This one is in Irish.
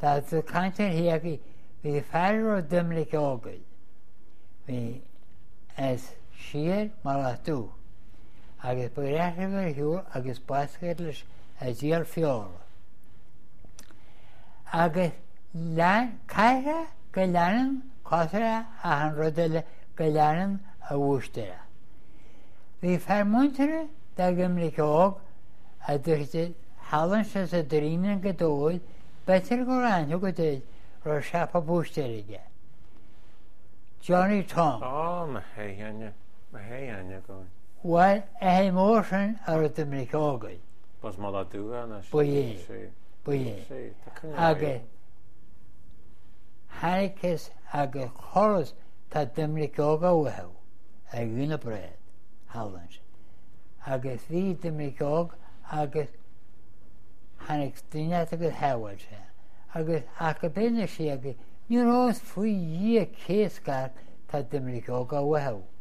Tá tú cantar hiagi hí fear ó dimlik ógaid. Hí as siar mar a tú. Agus bregethir hiúr agus basgad leis a díal fiála. Agus caithre go leanann cosra a an rudaile go leanann a bhuaisteire. Bhí fear muintere da gimlik óg a dúirte hallan se a drínan go dóid betir go ránú go dúid ro seapa bhuaisteirige. Johnny Tom. Ma héanne go. Well, hé mór ar dimlik ógaid. Bas má a dúga na Bué. Agus Haricus agus choras tá dimlik óga uhew a gúna bread, Hallands. Agus bhí dimlik óg agus hanig duine agus hehail se. Agus acha béna si agus ní rás faoi dhí céascar tá dimlik óga uhew.